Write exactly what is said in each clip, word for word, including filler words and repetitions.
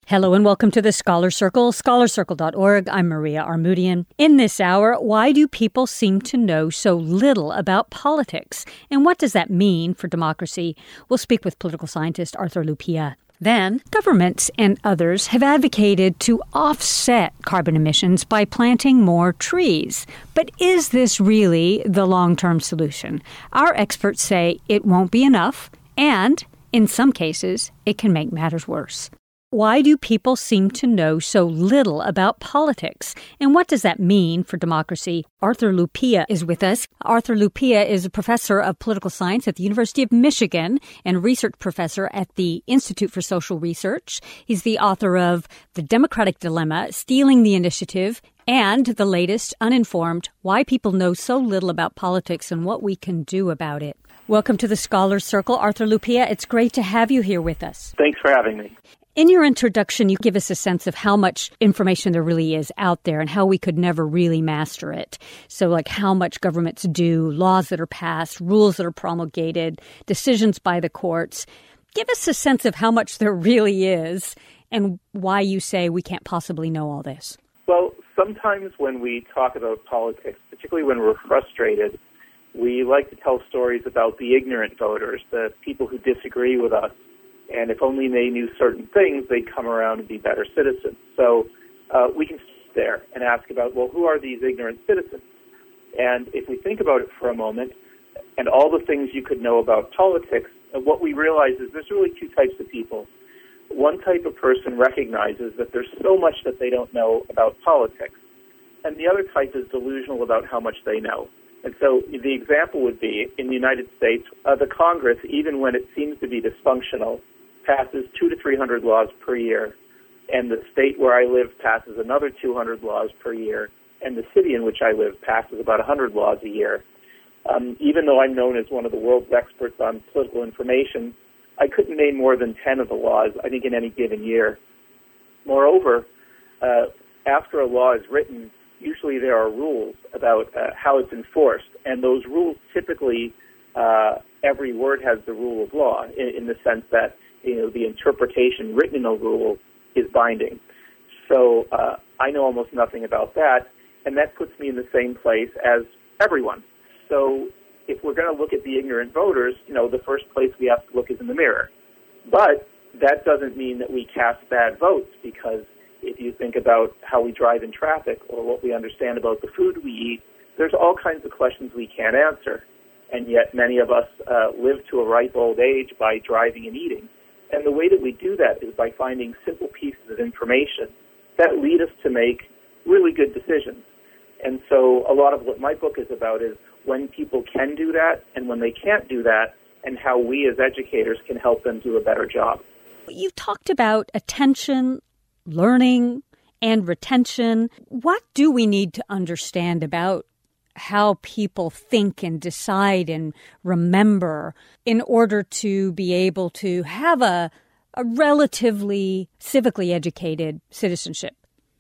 Hello and welcome to the Scholar Circle, scholar circle dot org. I'm Maria Armoudian. In this hour, why do people seem to know so little about politics? And what does that mean for democracy? We'll speak with political scientist Arthur Lupia. Then, governments and others have advocated to offset carbon emissions by planting more trees. But is this really the long-term solution? Our experts say it won't be enough, and in some cases, it can make matters worse. Why do people seem to know so little about politics? And what does that mean for democracy? Arthur Lupia is with us. Arthur Lupia is a professor of political science at the University of Michigan and research professor at the Institute for Social Research. He's the author of The Democratic Dilemma, Stealing the Initiative, and the latest, Uninformed, Why People Know So Little About Politics and What We Can Do About It. Welcome to the Scholar's Circle. Arthur Lupia, it's great to have you here with us. Thanks for having me. In your introduction, you give us a sense of how much information there really is out there and how we could never really master it. So like how much governments do, laws that are passed, rules that are promulgated, decisions by the courts. Give us a sense of how much there really is and why you say we can't possibly know all this. Well, sometimes when we talk about politics, particularly when we're frustrated, we like to tell stories about the ignorant voters, the people who disagree with us. And if only they knew certain things, they'd come around and be better citizens. So uh, we can sit there and ask about, well, who are these ignorant citizens? And if we think about it for a moment, and all the things you could know about politics, what we realize is there's really two types of people. One type of person recognizes that there's so much that they don't know about politics. And the other type is delusional about how much they know. And so the example would be, in the United States, uh, the Congress, even when it seems to be dysfunctional, passes two to three hundred laws per year, and the state where I live passes another two hundred laws per year, and the city in which I live passes about one hundred laws a year. Um, even though I'm known as one of the world's experts on political information, I couldn't name more than ten of the laws, I think, in any given year. Moreover, uh, after a law is written, usually there are rules about uh, how it's enforced, and those rules typically, uh, every word has the rule of law, in, in the sense that you know, the interpretation written in a rule is binding. So uh, I know almost nothing about that, and that puts me in the same place as everyone. So if we're going to look at the ignorant voters, you know, the first place we have to look is in the mirror. But that doesn't mean that we cast bad votes, because if you think about how we drive in traffic or what we understand about the food we eat, there's all kinds of questions we can't answer. And yet many of us uh, live to a ripe old age by driving and eating. And the way that we do that is by finding simple pieces of information that lead us to make really good decisions. And so a lot of what my book is about is when people can do that and when they can't do that, and how we as educators can help them do a better job. You talked about attention, learning, and retention. What do we need to understand about how people think and decide and remember in order to be able to have a, a relatively civically educated citizenship?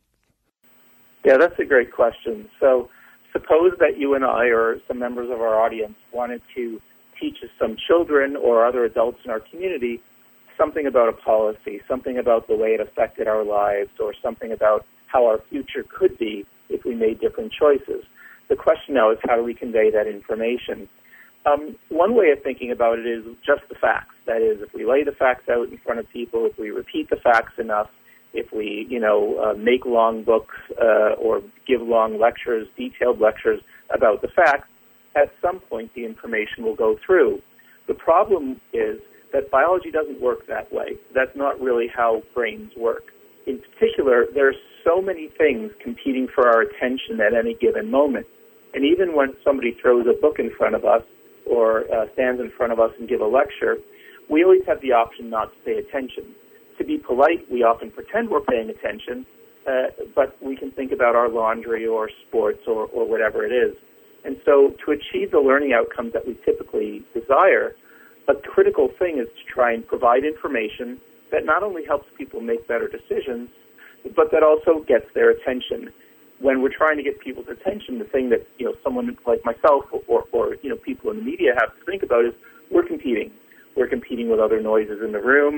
Yeah, that's a great question. So suppose that you and I or some members of our audience wanted to teach some children or other adults in our community something about a policy, something about the way it affected our lives, or something about how our future could be if we made different choices. The question now is, how do we convey that information? Um, one way of thinking about it is just the facts. That is, if we lay the facts out in front of people, if we repeat the facts enough, if we, you know, uh, make long books uh, or give long lectures, detailed lectures about the facts, at some point the information will go through. The problem is that biology doesn't work that way. That's not really how brains work. In particular, there are so many things competing for our attention at any given moment. And even when somebody throws a book in front of us or uh, stands in front of us and give a lecture, we always have the option not to pay attention. To be polite, we often pretend we're paying attention, uh, but we can think about our laundry or sports or, or whatever it is. And so to achieve the learning outcomes that we typically desire, a critical thing is to try and provide information that not only helps people make better decisions, but that also gets their attention. When we're trying to get people's attention, the thing that, you know, someone like myself or, or, or you know, people in the media have to think about is we're competing. We're competing with other noises in the room,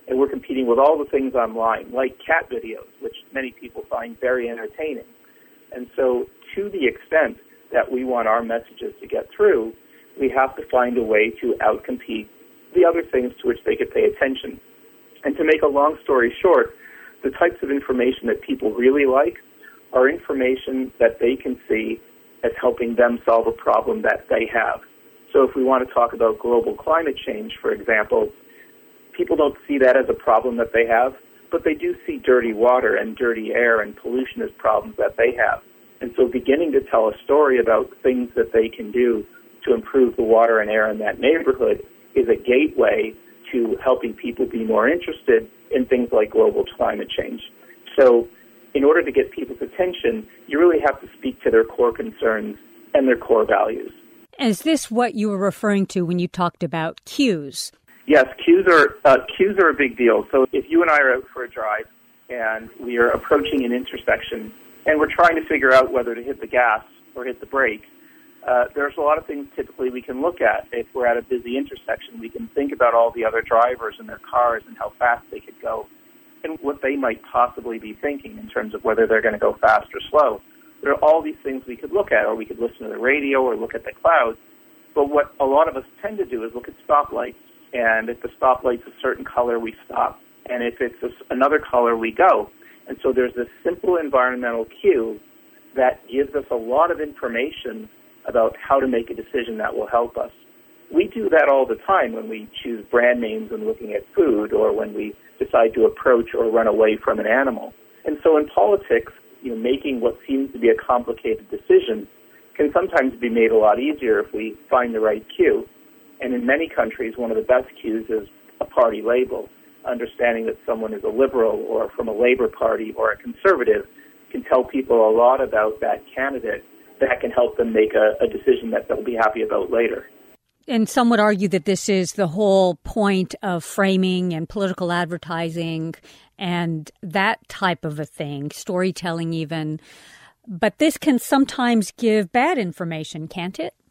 And we're competing with all the things online, like cat videos, which many people find very entertaining. And so to the extent that we want our messages to get through, we have to find a way to outcompete the other things to which they could pay attention. And to make a long story short, the types of information that people really like are information that they can see as helping them solve a problem that they have. So if we want to talk about global climate change, for example, people don't see that as a problem that they have, but they do see dirty water and dirty air and pollution as problems that they have. And so beginning to tell a story about things that they can do to improve the water and air in that neighborhood is a gateway to helping people be more interested in things like global climate change. So in order to get people's attention, you really have to speak to their core concerns and their core values. Is this what you were referring to when you talked about cues? Yes, cues are uh, cues are a big deal. So if you and I are out for a drive and we are approaching an intersection and we're trying to figure out whether to hit the gas or hit the brake, uh, there's a lot of things typically we can look at. If we're at a busy intersection, we can think about all the other drivers and their cars and how fast they could go and what they might possibly be thinking in terms of whether they're going to go fast or slow. There are all these things we could look at, or we could listen to the radio or look at the clouds. But what a lot of us tend to do is look at stoplights. And if the stoplight's a certain color, we stop. And if it's a, another color, we go. And so there's this simple environmental cue that gives us a lot of information about how to make a decision that will help us. We do that all the time when we choose brand names when looking at food, or when we decide to approach or run away from an animal. And so in politics, you know, making what seems to be a complicated decision can sometimes be made a lot easier if we find the right cue. And in many countries, one of the best cues is a party label. Understanding that someone is a liberal or from a Labour Party or a conservative can tell people a lot about that candidate that can help them make a, a decision that they'll be happy about later. And some would argue that this is the whole point of framing and political advertising and that type of a thing, storytelling even. But this can sometimes give bad information, can't it?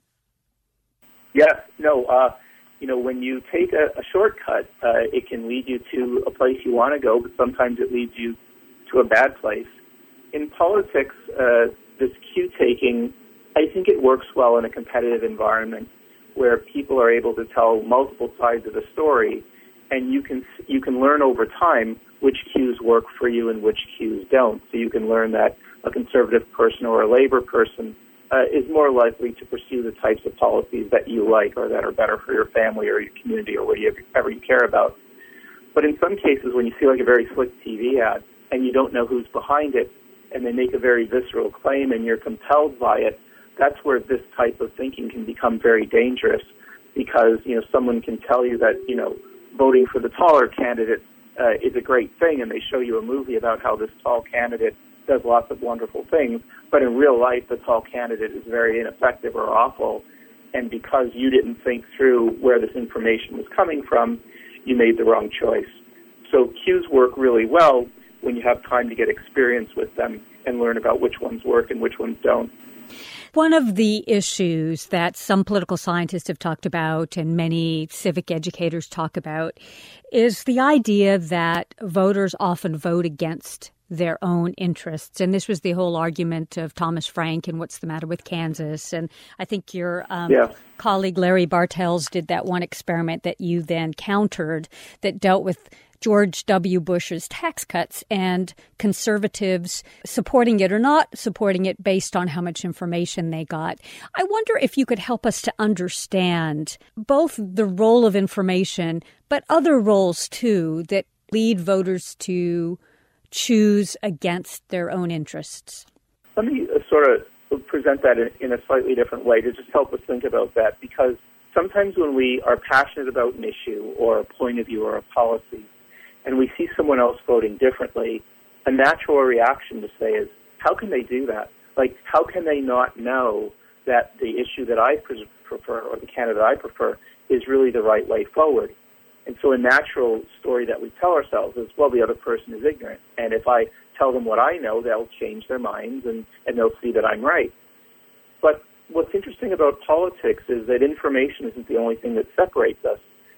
Yes. No, uh, you know, when you take a, a shortcut, uh, it can lead you to a place you want to go, but sometimes it leads you to a bad place. In politics, uh, this cue-taking, I think it works well in a competitive environment where people are able to tell multiple sides of the story, and you can you can learn over time which cues work for you and which cues don't. So you can learn that a conservative person or a Labour person uh, is more likely to pursue the types of policies that you like or that are better for your family or your community or whatever you care about. But in some cases, when you see like a very slick T V ad and you don't know who's behind it, and they make a very visceral claim and you're compelled by it, that's where this type of thinking can become very dangerous, because, you know, someone can tell you that, you know, voting for the taller candidate uh, is a great thing, and they show you a movie about how this tall candidate does lots of wonderful things, but in real life the tall candidate is very ineffective or awful, and because you didn't think through where this information was coming from, you made the wrong choice. So cues work really well when you have time to get experience with them and learn about which ones work and which ones don't. One of the issues that some political scientists have talked about and many civic educators talk about is the idea that voters often vote against their own interests. And this was the whole argument of Thomas Frank and What's the Matter with Kansas. And I think your um, yeah. colleague Larry Bartels did that one experiment that you then countered that dealt with George W. Bush's tax cuts and conservatives supporting it or not supporting it based on how much information they got. I wonder if you could help us to understand both the role of information, but other roles too that lead voters to choose against their own interests. Let me uh, sort of present that in, in a slightly different way to just help us think about that, because sometimes when we are passionate about an issue or a point of view or a policy, and we see someone else voting differently, a natural reaction to say is, how can they do that? Like, how can they not know that the issue that I prefer or the candidate I prefer is really the right way forward? And so a natural story that we tell ourselves is, well, the other person is ignorant. And if I tell them what I know, they'll change their minds and, and they'll see that I'm right. But what's interesting about politics is that information isn't the only thing that separates us.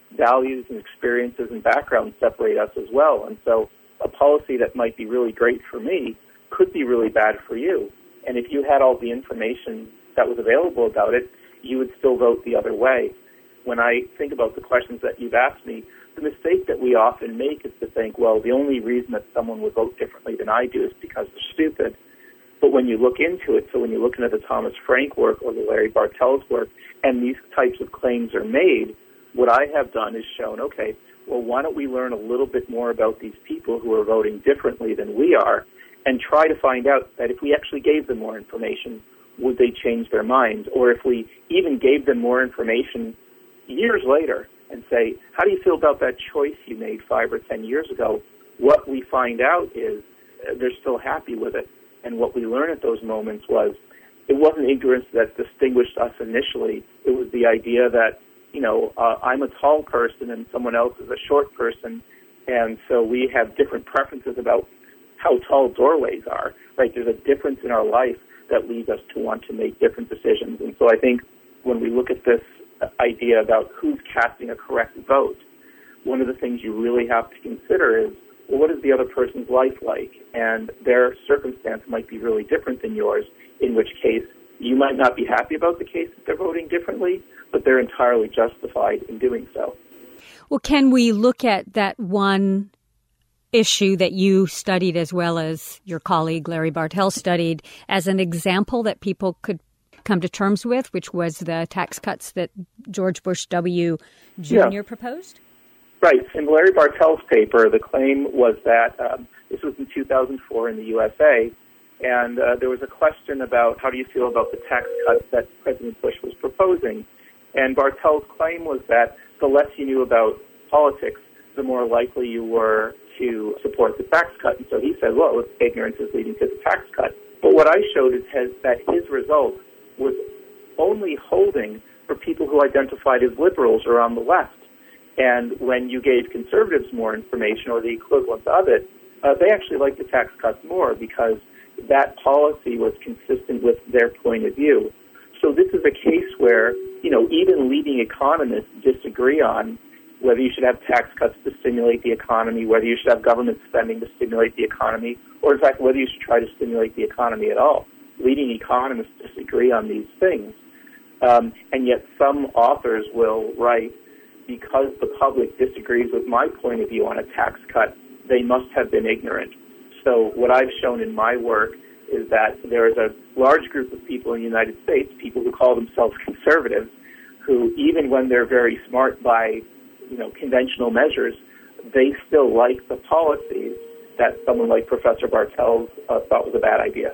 values and experiences and backgrounds separate us as well. And so a policy that might be really great for me could be really bad for you. And if you had all the information that was available about it, you would still vote the other way. When I think about the questions that you've asked me, the mistake that we often make is to think, well, the only reason that someone would vote differently than I do is because they're stupid. But when you look into it, so when you look into the Thomas Frank work or the Larry Bartels work, and these types of claims are made, what I have done is shown, okay, well, why don't we learn a little bit more about these people who are voting differently than we are, and try to find out that if we actually gave them more information, would they change their minds? Or if we even gave them more information years later and say, how do you feel about that choice you made five or ten years ago? What we find out is uh, they're still happy with it. And what we learn at those moments was it wasn't ignorance that distinguished us initially. It was the idea that, you know, uh, I'm a tall person and someone else is a short person, and so we have different preferences about how tall doorways are, right? There's a difference in our life that leads us to want to make different decisions. And so I think when we look at this idea about who's casting a correct vote, one of the things you really have to consider is, well, what is the other person's life like? And their circumstance might be really different than yours, in which case you might not be happy about the case that they're voting differently, but they're entirely justified in doing so. Well, can we look at that one issue that you studied as well as your colleague Larry Bartels studied as an example that people could come to terms with, which was the tax cuts that George Bush W. Junior Yeah. proposed? Right. In Larry Bartels' paper, the claim was that um, this was in two thousand four in the U S A, and uh, there was a question about how do you feel about the tax cuts that President Bush was proposing. And Bartels' claim was that the less you knew about politics, the more likely you were to support the tax cut. And so he said, well, ignorance is leading to the tax cut. But what I showed is has, that his result was only holding for people who identified as liberals or on the left. And when you gave conservatives more information or the equivalent of it, uh, they actually liked the tax cuts more because that policy was consistent with their point of view. So this is a case where, you know, even leading economists disagree on whether you should have tax cuts to stimulate the economy, whether you should have government spending to stimulate the economy, or in fact, whether you should try to stimulate the economy at all. Leading economists disagree on these things. Um, and yet some authors will write, because the public disagrees with my point of view on a tax cut, they must have been ignorant. So what I've shown in my work is that there is a large group of people in the United States, people who call themselves conservatives, who even when they're very smart by, you know, conventional measures, they still like the policies that someone like Professor Bartels uh, thought was a bad idea.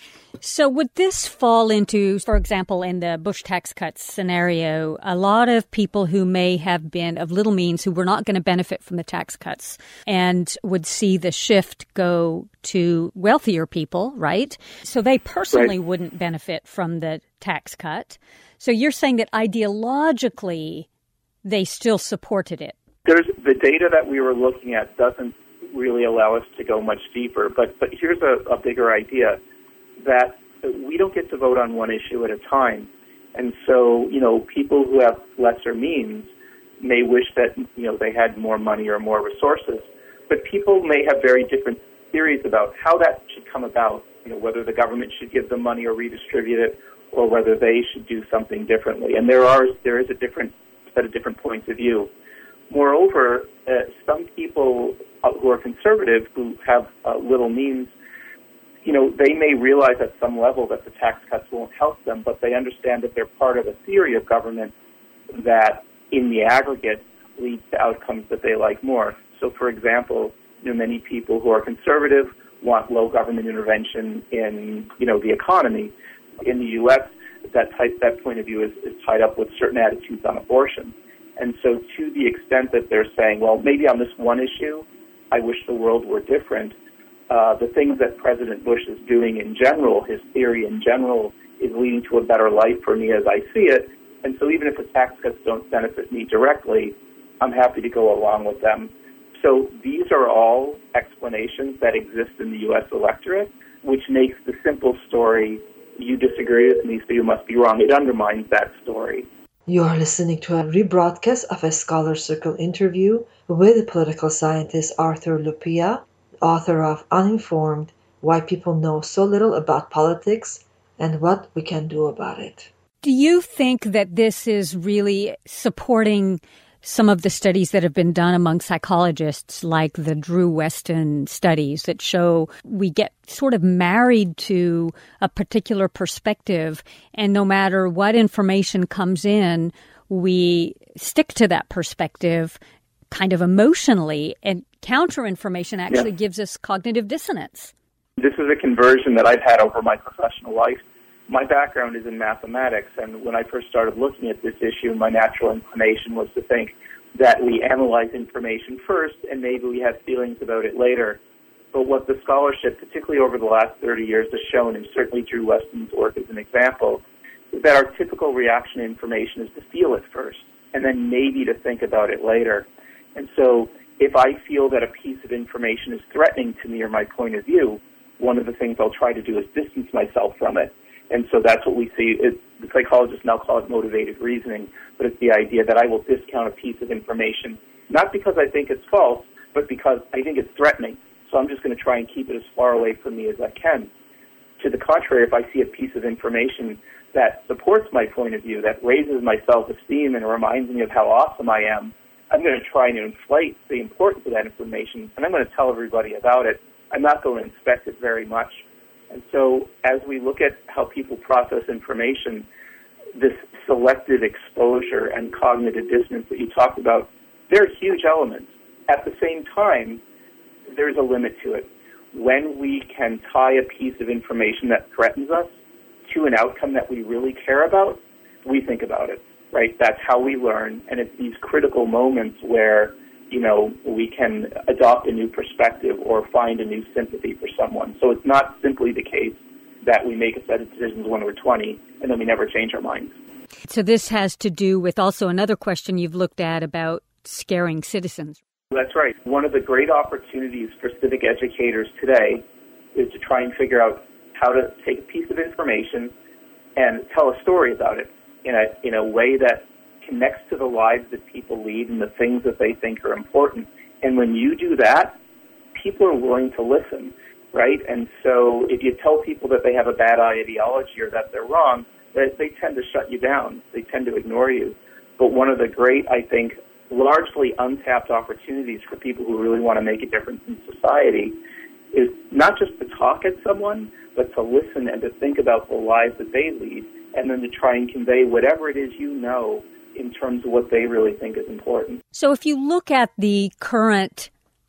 So would this fall into, for example, in the Bush tax cuts scenario, a lot of people who may have been of little means, who were not going to benefit from the tax cuts and would see the shift go to wealthier people, right? So they personally right. wouldn't benefit from the tax cut. So you're saying that ideologically they still supported it. There's the data that we were looking at doesn't really allow us to go much deeper, but but here's a, a bigger idea, that we don't get to vote on one issue at a time. And so, you know, people who have lesser means may wish that, you know, they had more money or more resources, but people may have very different theories about how that should come about, you know, whether the government should give them money or redistribute it, or whether they should do something differently. And there are there is a different set of different points of view. Moreover, uh, some people uh, who are conservative, who have uh, little means, you know, they may realize at some level that the tax cuts won't help them, but they understand that they're part of a theory of government that, in the aggregate, leads to outcomes that they like more. So, for example, you know, many people who are conservative want low government intervention in, you know, the economy. In the U S, that type, that point of view is, is tied up with certain attitudes on abortion. And so to the extent that they're saying, well, maybe on this one issue, I wish the world were different, uh, the things that President Bush is doing in general, his theory in general, is leading to a better life for me as I see it. And so even if the tax cuts don't benefit me directly, I'm happy to go along with them. So these are all explanations that exist in the U S electorate, which makes the simple story, you disagree with me, so you must be wrong. It undermines that story. You are listening to a rebroadcast of a Scholar Circle interview with political scientist Arthur Lupia, author of Uninformed: Why People Know So Little About Politics and What We Can Do About It. Do you think that this is really supporting some of the studies that have been done among psychologists, like the Drew Weston studies that show we get sort of married to a particular perspective, and no matter what information comes in, we stick to that perspective kind of emotionally, and counter information actually yeah. gives us cognitive dissonance? This is a conversion that I've had over my professional life. My background is in mathematics, and when I first started looking at this issue, my natural inclination was to think that we analyze information first and maybe we have feelings about it later. But what the scholarship, particularly over the last thirty years, has shown, and certainly Drew Weston's work is an example, is that our typical reaction to information is to feel it first and then maybe to think about it later. And so if I feel that a piece of information is threatening to me or my point of view, one of the things I'll try to do is distance myself from it. And so that's what we see. It, the psychologists now call it motivated reasoning, but it's the idea that I will discount a piece of information, not because I think it's false, but because I think it's threatening. So I'm just going to try and keep it as far away from me as I can. To the contrary, if I see a piece of information that supports my point of view, that raises my self-esteem and reminds me of how awesome I am, I'm going to try and inflate the importance of that information, and I'm going to tell everybody about it. I'm not going to inspect it very much. And so as we look at how people process information, this selective exposure and cognitive dissonance that you talked about, they're huge elements. At the same time, there's a limit to it. When we can tie a piece of information that threatens us to an outcome that we really care about, we think about it, right? That's how we learn, and it's these critical moments where, you know, we can adopt a new perspective or find a new sympathy for someone. So it's not simply the case that we make a set of decisions when we're twenty and then we never change our minds. So this has to do with also another question you've looked at about scaring citizens. That's right. One of the great opportunities for civic educators today is to try and figure out how to take a piece of information and tell a story about it in a in a way that connects to the lives that people lead and the things that they think are important. And when you do that, people are willing to listen, right? And so if you tell people that they have a bad ideology or that they're wrong, they, they tend to shut you down. They tend to ignore you. But one of the great, I think, largely untapped opportunities for people who really want to make a difference in society is not just to talk at someone, but to listen and to think about the lives that they lead, and then to try and convey whatever it is you know in terms of what they really think is important. So if you look at the current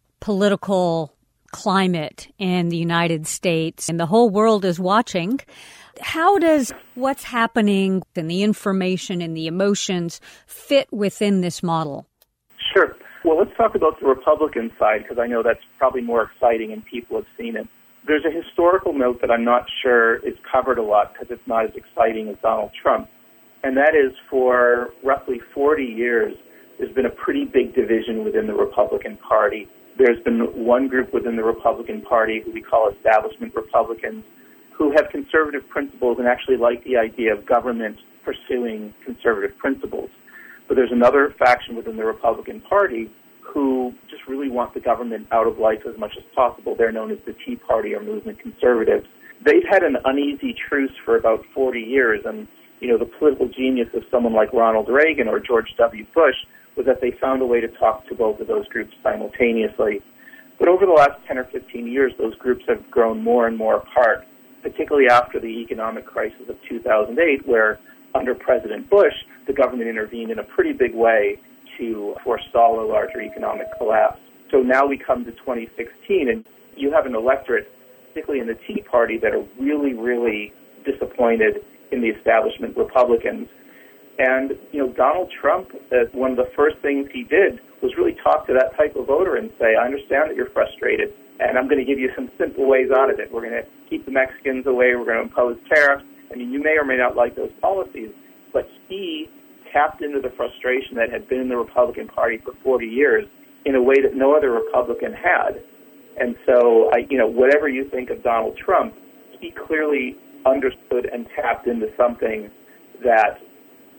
political climate in the United States, and the whole world is watching, how does what's happening and the information and the emotions fit within this model? Sure. Well, let's talk about the Republican side, because I know that's probably more exciting and people have seen it. There's a historical note that I'm not sure is covered a lot because it's not as exciting as Donald Trump. And that is, for roughly forty years, there's been a pretty big division within the Republican Party. There's been one group within the Republican Party who we call establishment Republicans, who have conservative principles and actually like the idea of government pursuing conservative principles. But there's another faction within the Republican Party who just really want the government out of life as much as possible. They're known as the Tea Party or movement conservatives. They've had an uneasy truce for about forty years, and you know, the political genius of someone like Ronald Reagan or George W. Bush was that they found a way to talk to both of those groups simultaneously. But over the last ten or fifteen years, those groups have grown more and more apart, particularly after the economic crisis of two thousand eight, where under President Bush, the government intervened in a pretty big way to forestall a larger economic collapse. So now we come to twenty sixteen, and you have an electorate, particularly in the Tea Party, that are really, really disappointed in the establishment Republicans. And, you know, Donald Trump, uh, one of the first things he did was really talk to that type of voter and say, I understand that you're frustrated, and I'm going to give you some simple ways out of it. We're going to keep the Mexicans away. We're going to impose tariffs. I mean, you may or may not like those policies, but he tapped into the frustration that had been in the Republican Party for forty years in a way that no other Republican had. And so, I, you know, whatever you think of Donald Trump, he clearly understood and tapped into something that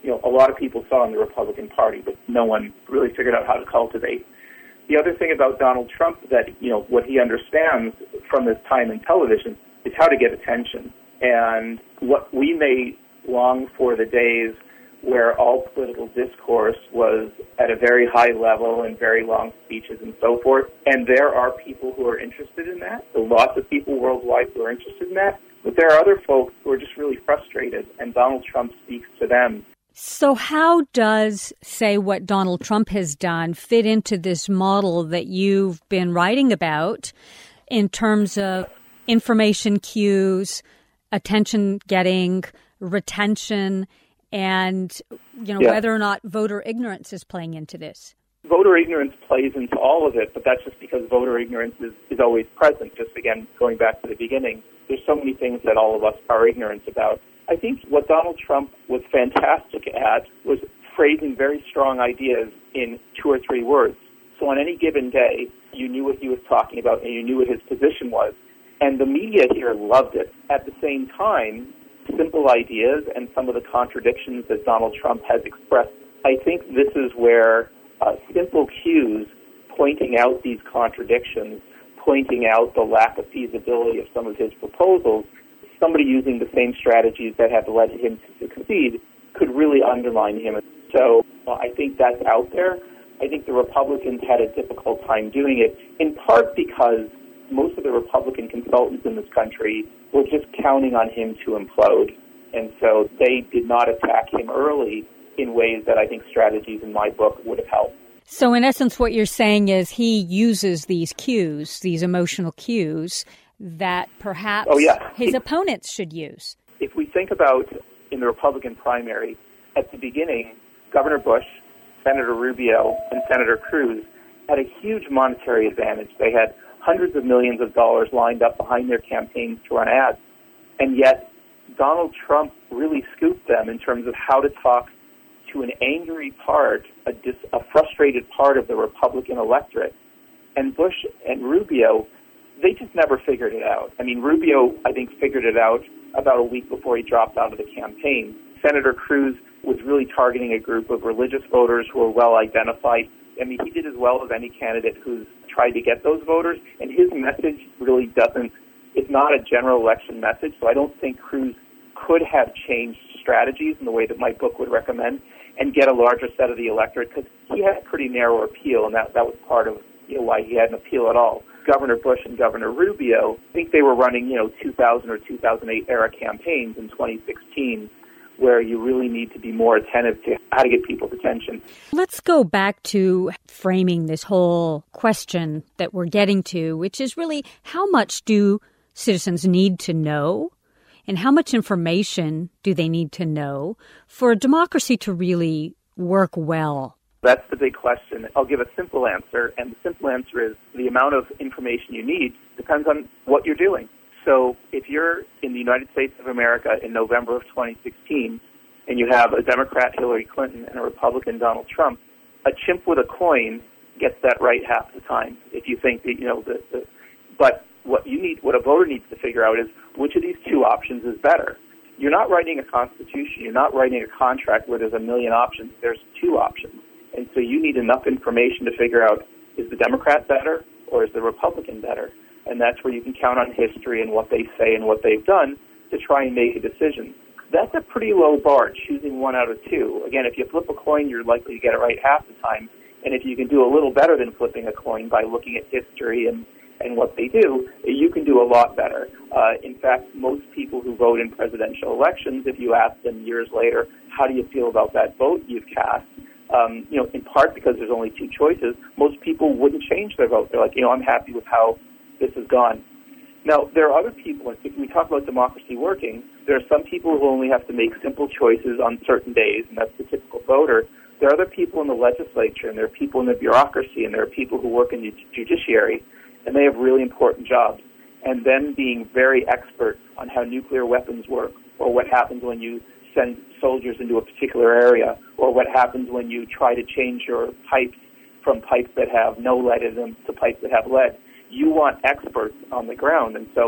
you know, a lot of people saw in the Republican Party, but no one really figured out how to cultivate. The other thing about Donald Trump that, you know, what he understands from his time in television is how to get attention. And what we may long for the days where all political discourse was at a very high level and very long speeches and so forth. And there are people who are interested in that. There are lots of people worldwide who are interested in that. But there are other folks who are just really frustrated, and Donald Trump speaks to them. So how does, say, what Donald Trump has done fit into this model that you've been writing about in terms of information cues, attention getting, retention, and, you know, yeah. whether or not voter ignorance is playing into this? Voter ignorance plays into all of it, but that's just because voter ignorance is, is always present. Just, again, going back to the beginning, there's so many things that all of us are ignorant about. I think what Donald Trump was fantastic at was phrasing very strong ideas in two or three words. So on any given day, you knew what he was talking about and you knew what his position was. And the media here loved it. At the same time, simple ideas and some of the contradictions that Donald Trump has expressed, I think this is where uh, simple cues pointing out these contradictions, pointing out the lack of feasibility of some of his proposals, somebody using the same strategies that have led him to succeed could really undermine him. So uh, I think that's out there. I think the Republicans had a difficult time doing it, in part because most of the Republican consultants in this country were just counting on him to implode. And so they did not attack him early in ways that I think strategies in my book would have helped. So in essence, what you're saying is he uses these cues, these emotional cues, that perhaps oh, yeah. his if, opponents should use. If we think about in the Republican primary, at the beginning, Governor Bush, Senator Rubio, and Senator Cruz had a huge monetary advantage. They had hundreds of millions of dollars lined up behind their campaigns to run ads. And yet, Donald Trump really scooped them in terms of how to talk to an angry part, a, dis, a frustrated part of the Republican electorate. And Bush and Rubio, they just never figured it out. I mean, Rubio, I think, figured it out about a week before he dropped out of the campaign. Senator Cruz was really targeting a group of religious voters who were well identified. I mean, he did as well as any candidate who's tried to get those voters, and his message really doesn't, it's not a general election message, so I don't think Cruz could have changed strategies in the way that my book would recommend and get a larger set of the electorate, because he had a pretty narrow appeal, and that, that was part of, you know, why he had an appeal at all. Governor Bush and Governor Rubio, I think they were running, you know, two thousand or two thousand eight era campaigns in twenty sixteen, where you really need to be more attentive to how to get people's attention. Let's go back to framing this whole question that we're getting to, which is really how much do citizens need to know and how much information do they need to know for a democracy to really work well? That's the big question. I'll give a simple answer, and the simple answer is the amount of information you need depends on what you're doing. So if you're in the United States of America in November of twenty sixteen and you have a Democrat, Hillary Clinton, and a Republican, Donald Trump, a chimp with a coin gets that right half the time. If you think that, you know, the, the but what you need, what a voter needs to figure out is which of these two options is better. You're not writing a constitution. You're not writing a contract where there's a million options. There's two options. And so you need enough information to figure out, is the Democrat better or is the Republican better? And that's where you can count on history and what they say and what they've done to try and make a decision. That's a pretty low bar, choosing one out of two. Again, if you flip a coin, you're likely to get it right half the time. And if you can do a little better than flipping a coin by looking at history and, and what they do, you can do a lot better. Uh, in fact, most people who vote in presidential elections, if you ask them years later, how do you feel about that vote you've cast? Um, you know, in part because there's only two choices, most people wouldn't change their vote. They're like, you know, I'm happy with how this has gone. Now, there are other people, if we talk about democracy working, there are some people who only have to make simple choices on certain days, and that's the typical voter. There are other people in the legislature, and there are people in the bureaucracy, and there are people who work in the judiciary, and they have really important jobs. And then being very expert on how nuclear weapons work, or what happens when you send soldiers into a particular area, or what happens when you try to change your pipes from pipes that have no lead in them to pipes that have lead. You want experts on the ground. And so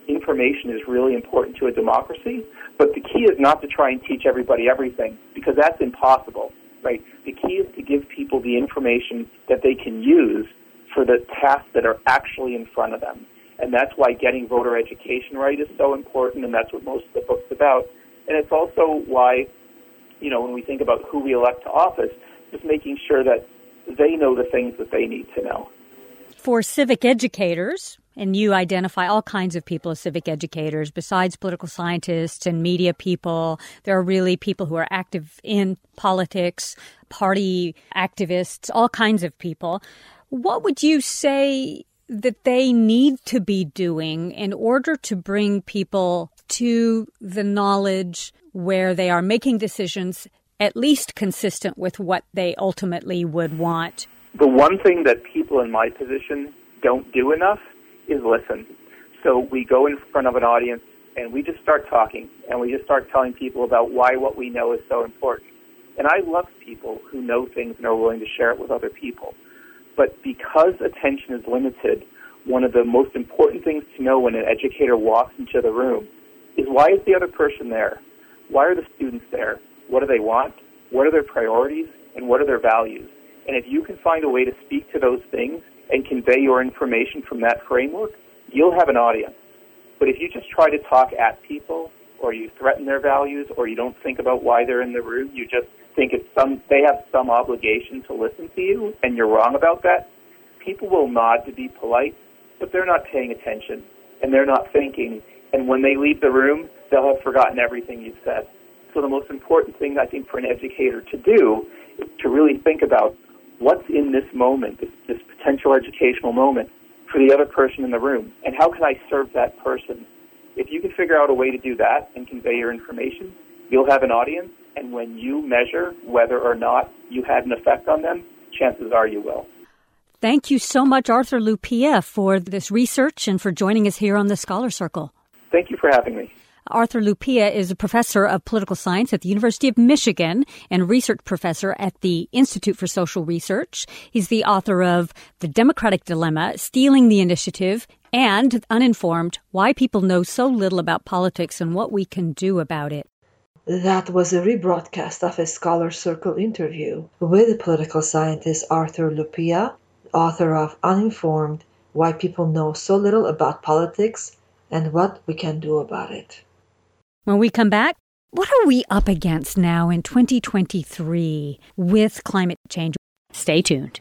information is really important to a democracy, but the key is not to try and teach everybody everything, because that's impossible, right? The key is to give people the information that they can use for the tasks that are actually in front of them. And that's why getting voter education right is so important, and that's what most of the book's about. And it's also why, you know, when we think about who we elect to office, just making sure that they know the things that they need to know. For civic educators, and you identify all kinds of people as civic educators, besides political scientists and media people, there are really people who are active in politics, party activists, all kinds of people. What would you say that they need to be doing in order to bring people to the knowledge where they are making decisions at least consistent with what they ultimately would want? The one thing that people in my position don't do enough is listen. So we go in front of an audience and we just start talking, and we just start telling people about why what we know is so important. And I love people who know things and are willing to share it with other people. But because attention is limited, one of the most important things to know when an educator walks into the room is, why is the other person there? Why are the students there? What do they want? What are their priorities? And what are their values? And if you can find a way to speak to those things and convey your information from that framework, you'll have an audience. But if you just try to talk at people, or you threaten their values, or you don't think about why they're in the room, you just think it's some they have some obligation to listen to you, and you're wrong about that, people will nod to be polite, but they're not paying attention, and they're not thinking. And when they leave the room, they'll have forgotten everything you've said. So the most important thing, I think, for an educator to do is to really think about what's in this moment, this, this potential educational moment, for the other person in the room, and how can I serve that person? If you can figure out a way to do that and convey your information, you'll have an audience, and when you measure whether or not you had an effect on them, chances are you will. Thank you so much, Arthur Lupia, for this research and for joining us here on the Scholar Circle. Thank you for having me. Arthur Lupia is a professor of political science at the University of Michigan and research professor at the Institute for Social Research. He's the author of The Democratic Dilemma, Stealing the Initiative, and Uninformed, Why People Know So Little About Politics and What We Can Do About It. That was a rebroadcast of a Scholar Circle interview with political scientist Arthur Lupia, author of Uninformed, Why People Know So Little About Politics and What We Can Do About It. When we come back, what are we up against now in twenty twenty-three with climate change? Stay tuned.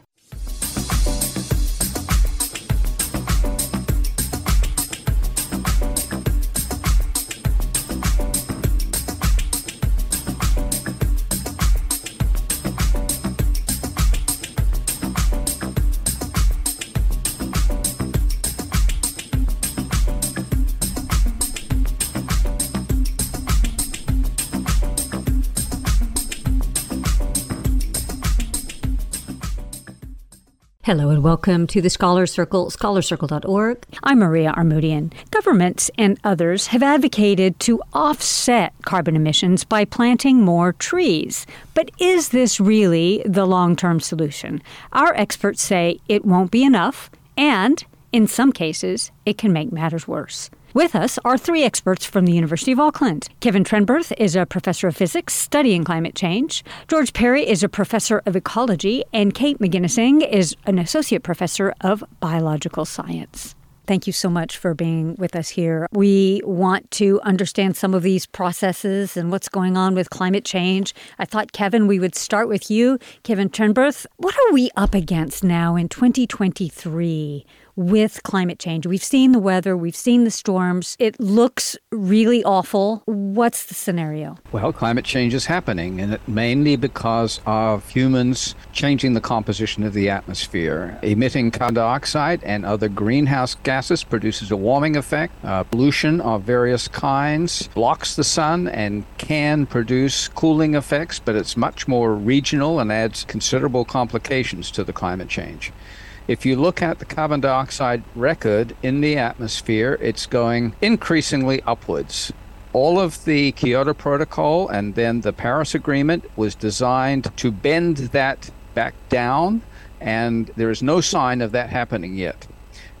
Hello and welcome to the Scholar Circle, scholar circle dot org. I'm Maria Armoudian. Governments and others have advocated to offset carbon emissions by planting more trees. But is this really the long-term solution? Our experts say it won't be enough, and in some cases, it can make matters worse. With us are three experts from the University of Auckland. Kevin Trenberth is a professor of physics studying climate change. George Perry is a professor of ecology. And Kate McGinnising is an associate professor of biological science. Thank you so much for being with us here. We want to understand some of these processes and what's going on with climate change. I thought, Kevin, we would start with you. Kevin Trenberth, what are we up against now in twenty twenty-three with climate change? We've seen the weather, we've seen the storms. It looks really awful. What's the scenario? Well, climate change is happening, and it mainly because of humans changing the composition of the atmosphere. Emitting carbon dioxide and other greenhouse gases produces a warming effect. Uh, pollution of various kinds blocks the sun and can produce cooling effects, but it's much more regional and adds considerable complications to the climate change. If you look at the carbon dioxide record in the atmosphere, it's going increasingly upwards. All of the Kyoto Protocol and then the Paris Agreement was designed to bend that back down, and there is no sign of that happening yet.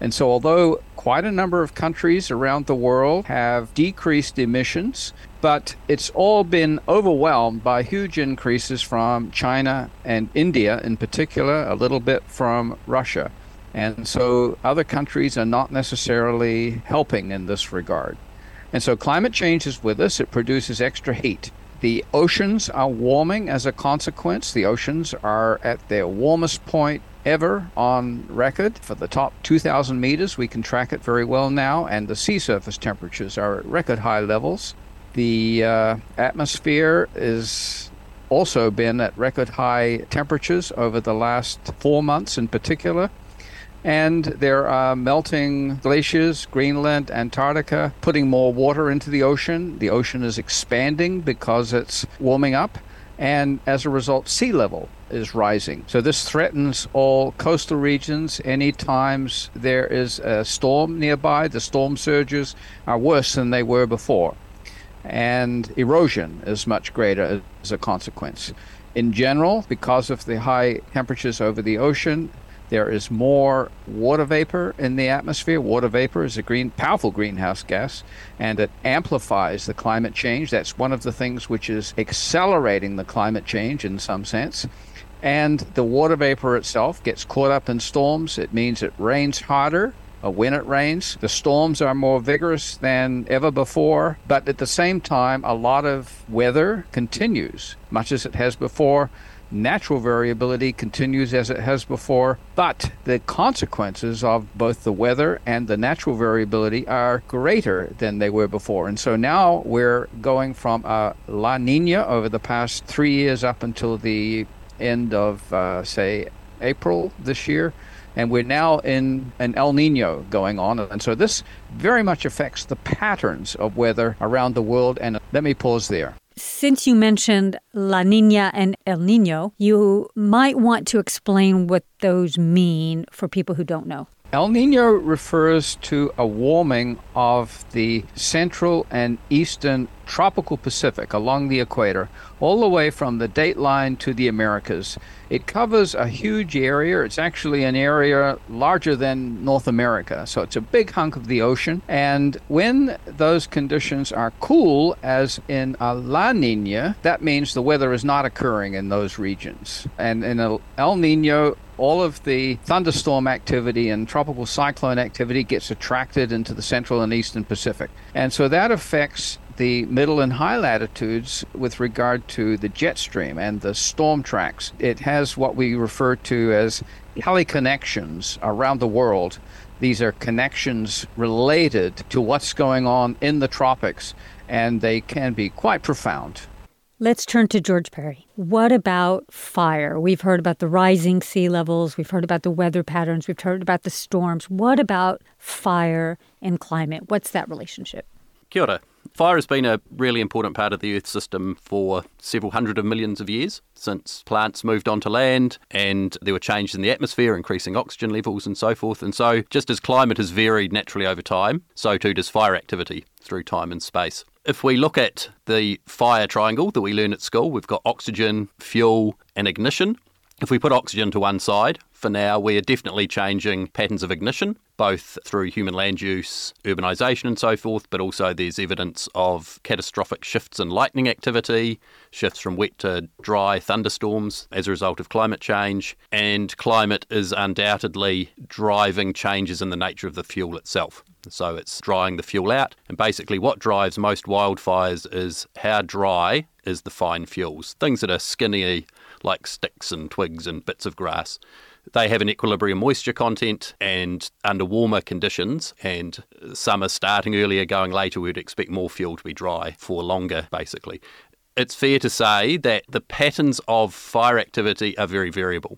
And so although quite a number of countries around the world have decreased emissions, but it's all been overwhelmed by huge increases from China and India in particular, a little bit from Russia. And so other countries are not necessarily helping in this regard. And so climate change is with us. It produces extra heat. The oceans are warming as a consequence. The oceans are at their warmest point ever on record. For the top two thousand meters, we can track it very well now, and the sea surface temperatures are at record high levels. The uh, atmosphere is also been at record high temperatures over the last four months in particular. And there are melting glaciers, Greenland, Antarctica, putting more water into the ocean. The ocean is expanding because it's warming up. And as a result, sea level is rising. So this threatens all coastal regions. Any times there is a storm nearby, the storm surges are worse than they were before. And erosion is much greater as a consequence. In general, because of the high temperatures over the ocean, there is more water vapor in the atmosphere. Water vapor is a green, powerful greenhouse gas, and it amplifies the climate change. That's one of the things which is accelerating the climate change in some sense. And the water vapor itself gets caught up in storms. It means it rains harder when it rains. The storms are more vigorous than ever before, but at the same time, a lot of weather continues, much as it has before. Natural variability continues as it has before, but the consequences of both the weather and the natural variability are greater than they were before. And so now we're going from a La Nina over the past three years up until the end of, uh, say, April this year, and we're now in an El Nino going on. And so this very much affects the patterns of weather around the world. And let me pause there. Since you mentioned La Nina and El Nino, you might want to explain what those mean for people who don't know. El Nino refers to a warming of the central and eastern tropical Pacific along the equator, all the way from the dateline to the Americas. It covers a huge area. It's actually an area larger than North America, so it's a big hunk of the ocean. And when those conditions are cool, as in a La Nina, that means the weather is not occurring in those regions. And in a El Nino, all of the thunderstorm activity and tropical cyclone activity gets attracted into the central and eastern Pacific. And so that affects the middle and high latitudes with regard to the jet stream and the storm tracks. It has what we refer to as teleconnections around the world. These are connections related to what's going on in the tropics, and they can be quite profound. Let's turn to George Perry. What about fire? We've heard about the rising sea levels. We've heard about the weather patterns. We've heard about the storms. What about fire and climate? What's that relationship? Kia ora. Fire has been a really important part of the Earth system for several hundred of millions of years, since plants moved onto land and there were changes in the atmosphere, increasing oxygen levels and so forth. And so just as climate has varied naturally over time, so too does fire activity through time and space. If we look at the fire triangle that we learn at school, we've got oxygen, fuel and ignition. If we put oxygen to one side, for now, we are definitely changing patterns of ignition, both through human land use, urbanisation and so forth, but also there's evidence of catastrophic shifts in lightning activity, shifts from wet to dry thunderstorms as a result of climate change, and climate is undoubtedly driving changes in the nature of the fuel itself. So it's drying the fuel out, and basically what drives most wildfires is how dry is the fine fuels, things that are skinny like sticks and twigs and bits of grass. They have an equilibrium moisture content, and under warmer conditions and summer starting earlier, going later, we'd expect more fuel to be dry for longer, basically. It's fair to say that the patterns of fire activity are very variable.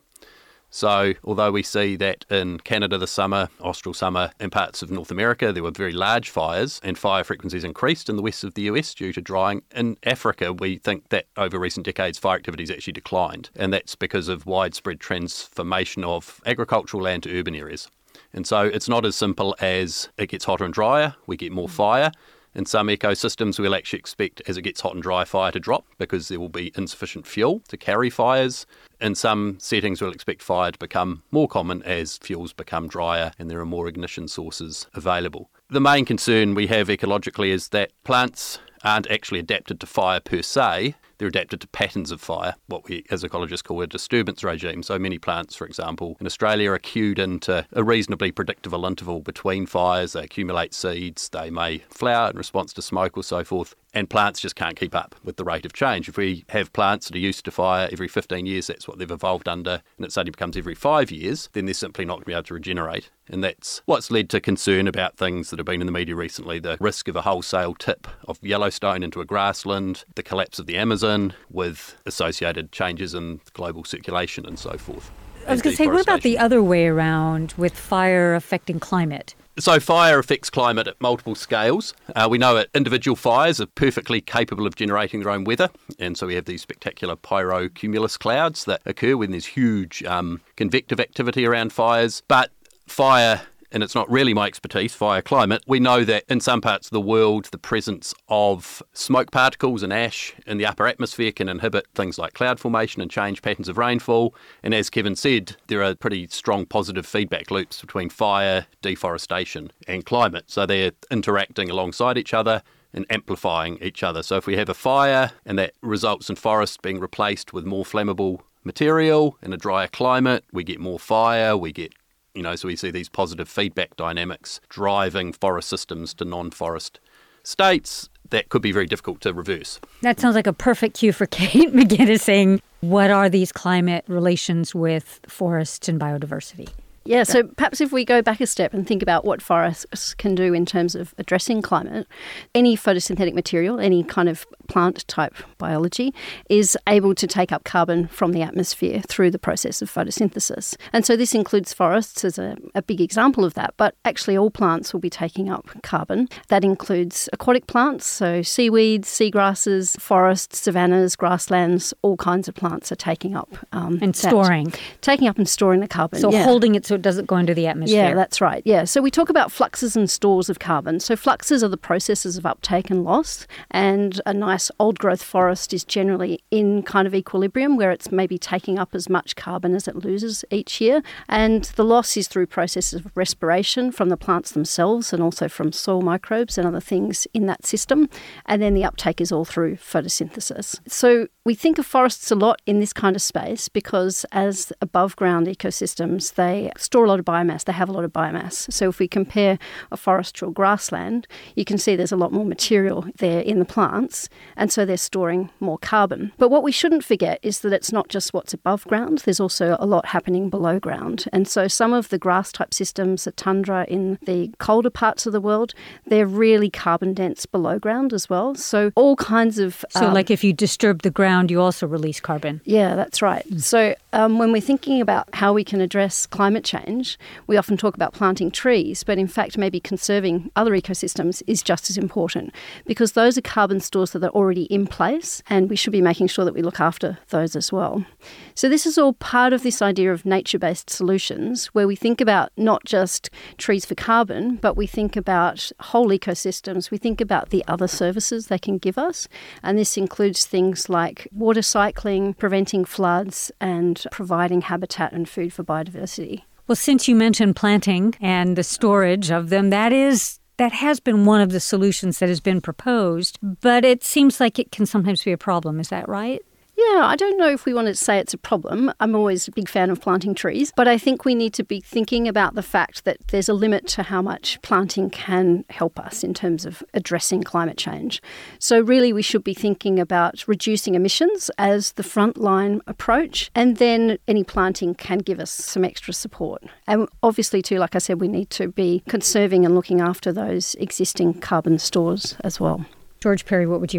So although we see that in Canada this summer, austral summer, in parts of North America, there were very large fires and fire frequencies increased in the west of the U S due to drying. In Africa, we think that over recent decades, fire activity has actually declined. And that's because of widespread transformation of agricultural land to urban areas. And so it's not as simple as it gets hotter and drier, we get more fire. In some ecosystems, we'll actually expect, as it gets hot and dry, fire to drop because there will be insufficient fuel to carry fires. In some settings, we'll expect fire to become more common as fuels become drier and there are more ignition sources available. The main concern we have ecologically is that plants aren't actually adapted to fire per se. They're adapted to patterns of fire, what we as ecologists call a disturbance regime. So many plants, for example, in Australia are cued into a reasonably predictable interval between fires. They accumulate seeds, they may flower in response to smoke or so forth, and plants just can't keep up with the rate of change. If we have plants that are used to fire every fifteen years, that's what they've evolved under, and it suddenly becomes every five years, then they're simply not going to be able to regenerate. And that's what's led to concern about things that have been in the media recently, the risk of a wholesale tip of Yellowstone into a grassland, the collapse of the Amazon with associated changes in global circulation and so forth. I was going to say, what about the other way around with fire affecting climate? So fire affects climate at multiple scales. Uh, we know that individual fires are perfectly capable of generating their own weather, and so we have these spectacular pyrocumulus clouds that occur when there's huge um, convective activity around fires. But fire, and it's not really my expertise, fire climate, we know that in some parts of the world the presence of smoke particles and ash in the upper atmosphere can inhibit things like cloud formation and change patterns of rainfall. And as Kevin said, there are pretty strong positive feedback loops between fire, deforestation and climate. So they're interacting alongside each other and amplifying each other. So if we have a fire and that results in forests being replaced with more flammable material in a drier climate, we get more fire, we get You know, so we see these positive feedback dynamics driving forest systems to non-forest states that could be very difficult to reverse. That sounds like a perfect cue for Kate McGinnis saying, what are these climate relations with forests and biodiversity? Yeah, so perhaps if we go back a step and think about what forests can do in terms of addressing climate, any photosynthetic material, any kind of plant-type biology, is able to take up carbon from the atmosphere through the process of photosynthesis. And so this includes forests as a, a big example of that, but actually all plants will be taking up carbon. That includes aquatic plants, so seaweeds, seagrasses, forests, savannas, grasslands, all kinds of plants are taking up. Um, and that, storing. Taking up and storing the carbon. So yeah. holding it so it doesn't go into the atmosphere. Yeah, that's right. Yeah. So we talk about fluxes and stores of carbon. So fluxes are the processes of uptake and loss, and a nice old growth forest is generally in kind of equilibrium where it's maybe taking up as much carbon as it loses each year. And the loss is through processes of respiration from the plants themselves and also from soil microbes and other things in that system. And then the uptake is all through photosynthesis. So we think of forests a lot in this kind of space because as above ground ecosystems, they store a lot of biomass. They have a lot of biomass. So if we compare a forest to a grassland, you can see there's a lot more material there in the plants, and so they're storing more carbon. But what we shouldn't forget is that it's not just what's above ground. There's also a lot happening below ground. And so some of the grass-type systems, the tundra in the colder parts of the world, they're really carbon-dense below ground as well. So all kinds of... So um, like if you disturb the ground, you also release carbon. Yeah, that's right. Mm. So um, when we're thinking about how we can address climate change, we often talk about planting trees, but in fact maybe conserving other ecosystems is just as important because those are carbon stores that are already in place, and we should be making sure that we look after those as well. So this is all part of this idea of nature-based solutions where we think about not just trees for carbon, but we think about whole ecosystems. We think about the other services they can give us, and this includes things like water cycling, preventing floods, and providing habitat and food for biodiversity. Well, since you mentioned planting and the storage of them, that is that has been one of the solutions that has been proposed, but it seems like it can sometimes be a problem. Is that right? Yeah, I don't know if we want to say it's a problem. I'm always a big fan of planting trees, but I think we need to be thinking about the fact that there's a limit to how much planting can help us in terms of addressing climate change. So really we should be thinking about reducing emissions as the frontline approach, and then any planting can give us some extra support. And obviously too, like I said, we need to be conserving and looking after those existing carbon stores as well. George Perry, what would you add?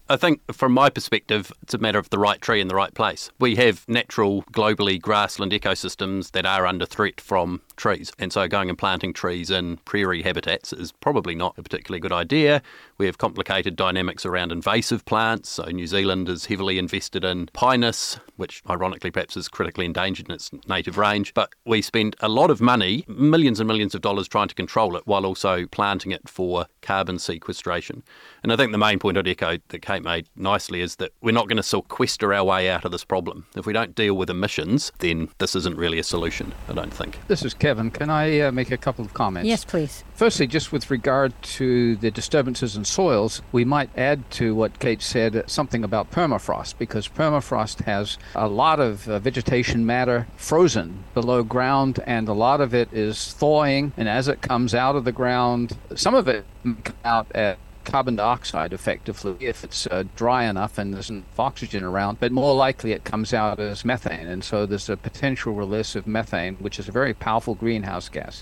I think from my perspective, it's a matter of the right tree in the right place. We have natural, globally grassland ecosystems that are under threat from trees. And so going and planting trees in prairie habitats is probably not a particularly good idea. We have complicated dynamics around invasive plants. So New Zealand is heavily invested in pinus, which ironically perhaps is critically endangered in its native range. But we spend a lot of money, millions and millions of dollars trying to control it while also planting it for carbon sequestration. And I think the main point I'd echo that Kate made nicely is that we're not going to sequester our way out of this problem. If we don't deal with emissions, then this isn't really a solution, I don't think. This is Kevin. Can I uh, make a couple of comments? Yes, please. Firstly, just with regard to the disturbances in soils, we might add to what Kate said something about permafrost, because permafrost has a lot of uh, vegetation matter frozen below ground, and a lot of it is thawing, and as it comes out of the ground, some of it comes out as carbon dioxide effectively if it's uh, dry enough and there's enough oxygen around, but more likely it comes out as methane, and so there's a potential release of methane, which is a very powerful greenhouse gas.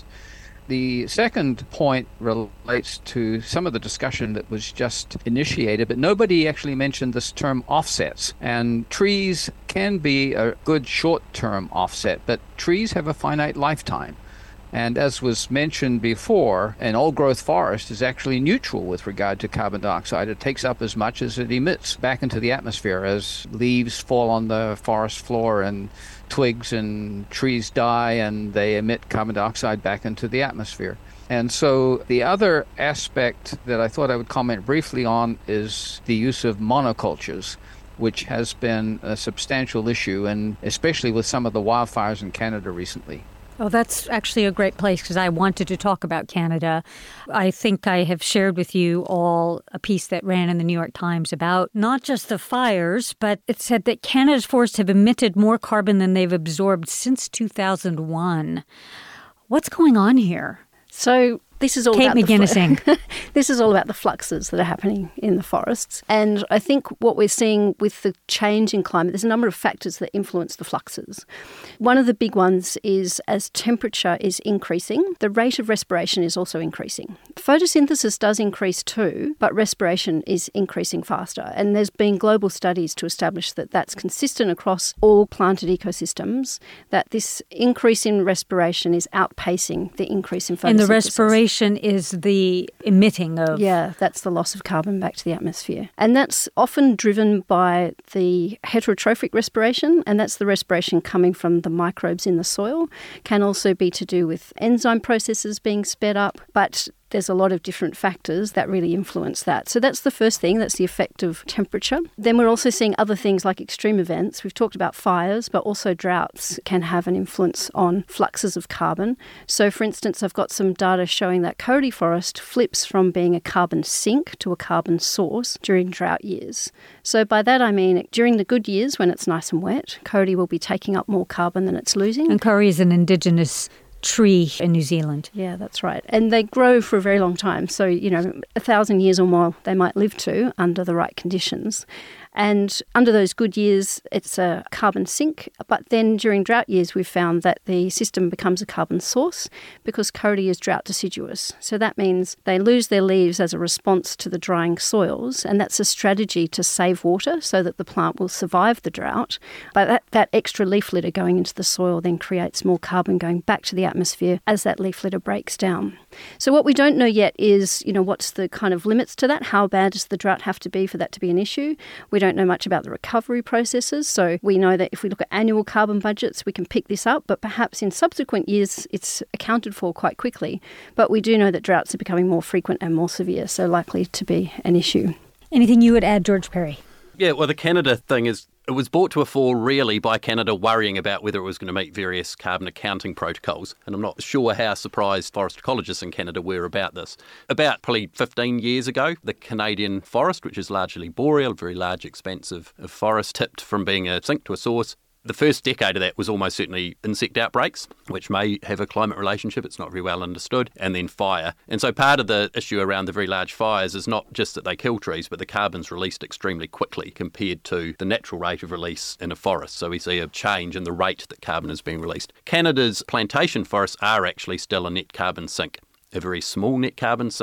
The second point relates to some of the discussion that was just initiated, but nobody actually mentioned this term offsets. And trees can be a good short-term offset, but trees have a finite lifetime. And as was mentioned before, an old-growth forest is actually neutral with regard to carbon dioxide. It takes up as much as it emits back into the atmosphere as leaves fall on the forest floor and twigs and trees die, and they emit carbon dioxide back into the atmosphere. And so the other aspect that I thought I would comment briefly on is the use of monocultures, which has been a substantial issue, and especially with some of the wildfires in Canada recently. Oh, that's actually a great place because I wanted to talk about Canada. I think I have shared with you all a piece that ran in the New York Times about not just the fires, but it said that Canada's forests have emitted more carbon than they've absorbed since two thousand one. What's going on here? So this is all Kate about McGinnising. The fl- this is all about the fluxes that are happening in the forests. And I think what we're seeing with the change in climate, there's a number of factors that influence the fluxes. One of the big ones is as temperature is increasing, the rate of respiration is also increasing. Photosynthesis does increase too, but respiration is increasing faster. And there's been global studies to establish that that's consistent across all planted ecosystems, that this increase in respiration is outpacing the increase in photosynthesis. And the respiration is the emitting of... Yeah, that's the loss of carbon back to the atmosphere. And that's often driven by the heterotrophic respiration, and that's the respiration coming from the microbes in the soil. Can also be to do with enzyme processes being sped up, but there's a lot of different factors that really influence that. So that's the first thing, that's the effect of temperature. Then we're also seeing other things like extreme events. We've talked about fires, but also droughts can have an influence on fluxes of carbon. So for instance, I've got some data showing that kauri forest flips from being a carbon sink to a carbon source during drought years. So by that I mean during the good years when it's nice and wet, kauri will be taking up more carbon than it's losing. And kauri is an indigenous tree in New Zealand. Yeah, that's right. And they grow for a very long time. So, you know, a thousand years or more they might live to under the right conditions. And under those good years, it's a carbon sink. But then during drought years, we've found that the system becomes a carbon source because kauri is drought deciduous. So that means they lose their leaves as a response to the drying soils. And that's a strategy to save water so that the plant will survive the drought. But that, that extra leaf litter going into the soil then creates more carbon going back to the atmosphere as that leaf litter breaks down. So what we don't know yet is, you know, what's the kind of limits to that? How bad does the drought have to be for that to be an issue? We don't know much about the recovery processes. So we know that if we look at annual carbon budgets, we can pick this up, but perhaps in subsequent years, it's accounted for quite quickly. But we do know that droughts are becoming more frequent and more severe, so likely to be an issue. Anything you would add, George Perry? Yeah, well, the Canada thing is, it was brought to a fore really by Canada worrying about whether it was going to meet various carbon accounting protocols. And I'm not sure how surprised forest ecologists in Canada were about this. About probably fifteen years ago, the Canadian forest, which is largely boreal, a very large expanse of, of forest, tipped from being a sink to a source. The first decade of that was almost certainly insect outbreaks, which may have a climate relationship. It's not very well understood. And then fire. And so part of the issue around the very large fires is not just that they kill trees, but the carbon's released extremely quickly compared to the natural rate of release in a forest. So we see a change in the rate that carbon is being released. Canada's plantation forests are actually still a net carbon sink. A very small net carbon sink,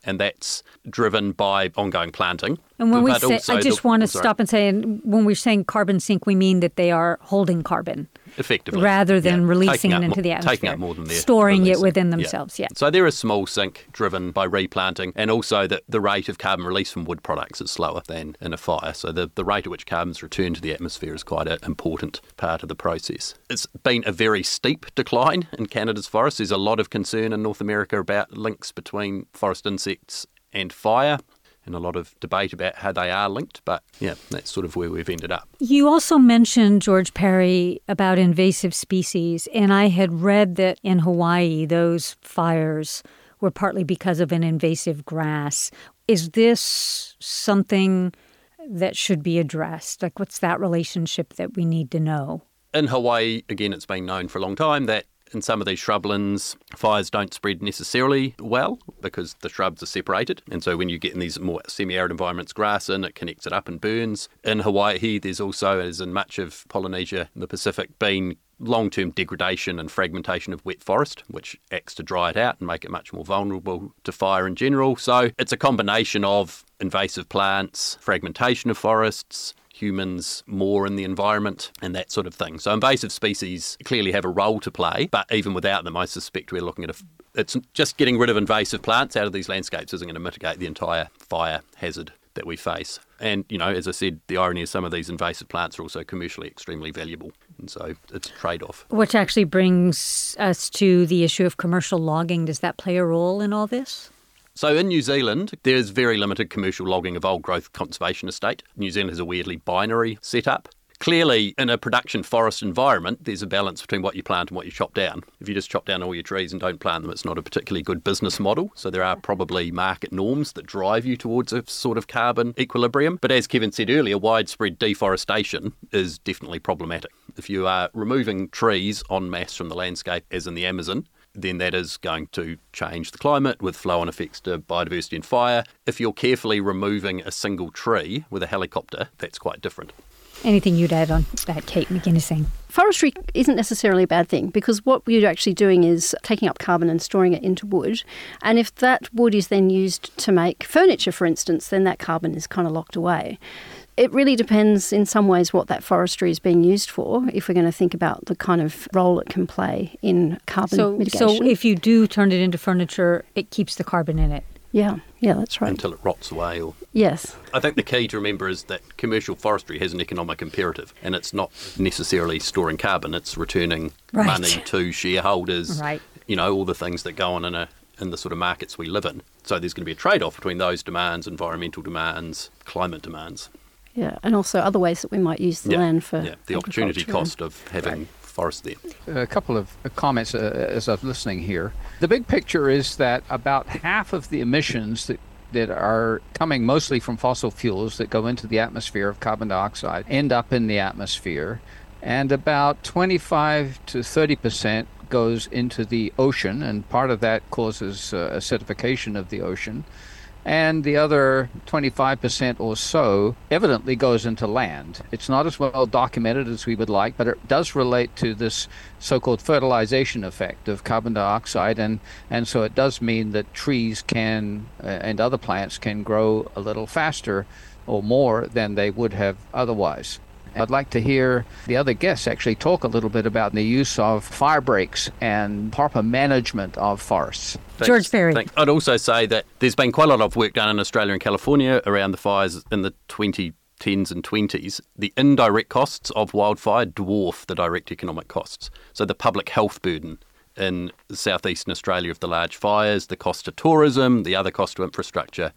and that's driven by ongoing planting. And when we But say, also I just the- want to sorry. stop and say, when we're saying carbon sink, we mean that they are holding carbon. Effectively. Rather than Yeah. releasing Taking it up into mo- the atmosphere. Taking up more than they're Storing it releasing. within Yeah. themselves, yeah. So they're a small sink driven by replanting, and also that the rate of carbon release from wood products is slower than in a fire. So the, the rate at which carbon's returned to the atmosphere is quite an important part of the process. It's been a very steep decline in Canada's forests. There's a lot of concern in North America about links between forest insects and fire, and a lot of debate about how they are linked, but yeah, that's sort of where we've ended up. You also mentioned, George Perry, about invasive species, and I had read that in Hawaii those fires were partly because of an invasive grass. Is this something that should be addressed? Like, what's that relationship that we need to know? In Hawaii, again, it's been known for a long time that in some of these shrublands, fires don't spread necessarily well because the shrubs are separated. And so when you get in these more semi-arid environments, grass in, it connects it up and burns. In Hawaii, there's also, as in much of Polynesia and the Pacific, been long-term degradation and fragmentation of wet forest, which acts to dry it out and make it much more vulnerable to fire in general. So it's a combination of invasive plants, fragmentation of forests, humans more in the environment, and that sort of thing. So invasive species clearly have a role to play, but even without them, I suspect we're looking at a... It's just getting rid of invasive plants out of these landscapes isn't going to mitigate the entire fire hazard that we face. And, you know, as I said, the irony is some of these invasive plants are also commercially extremely valuable. And so it's a trade-off. Which actually brings us to the issue of commercial logging. Does that play a role in all this? So in New Zealand, there is very limited commercial logging of old-growth conservation estate. New Zealand has a weirdly binary setup. Clearly, in a production forest environment, there's a balance between what you plant and what you chop down. If you just chop down all your trees and don't plant them, it's not a particularly good business model. So there are probably market norms that drive you towards a sort of carbon equilibrium. But as Kevin said earlier, widespread deforestation is definitely problematic. If you are removing trees en masse from the landscape, as in the Amazon, then that is going to change the climate with flow-on effects to biodiversity and fire. If you're carefully removing a single tree with a helicopter, that's quite different. Anything you'd add on that, Kate McGinnis? Forestry isn't necessarily a bad thing because what you're actually doing is taking up carbon and storing it into wood. And if that wood is then used to make furniture, for instance, then that carbon is kind of locked away. It really depends in some ways what that forestry is being used for, if we're going to think about the kind of role it can play in carbon so, mitigation. So if you do turn it into furniture, it keeps the carbon in it. Yeah, yeah, that's right. Until it rots away. Or Yes. I think the key to remember is that commercial forestry has an economic imperative, and it's not necessarily storing carbon, it's returning Right. money to shareholders, Right. you know, all the things that go on in a in the sort of markets we live in. So there's going to be a trade-off between those demands, environmental demands, climate demands. Yeah, and also other ways that we might use the Yeah, land for yeah, the opportunity agriculture. cost of having Right. forest there. A couple of comments uh, as I was listening here. The big picture is that about half of the emissions that that are coming mostly from fossil fuels that go into the atmosphere of carbon dioxide end up in the atmosphere, and about twenty-five to thirty percent goes into the ocean, and part of that causes uh, acidification of the ocean. And the other twenty-five percent or so evidently goes into land. It's not as well documented as we would like, but it does relate to this so-called fertilization effect of carbon dioxide, and, and so it does mean that trees can uh, and other plants can grow a little faster or more than they would have otherwise. I'd like to hear the other guests actually talk a little bit about the use of fire breaks and proper management of forests. Thanks. George Perry. Thanks. I'd also say that there's been quite a lot of work done in Australia and California around the fires in the twenty tens and twenties. The indirect costs of wildfire dwarf the direct economic costs. So the public health burden in southeastern Australia of the large fires, the cost to tourism, the other cost to infrastructure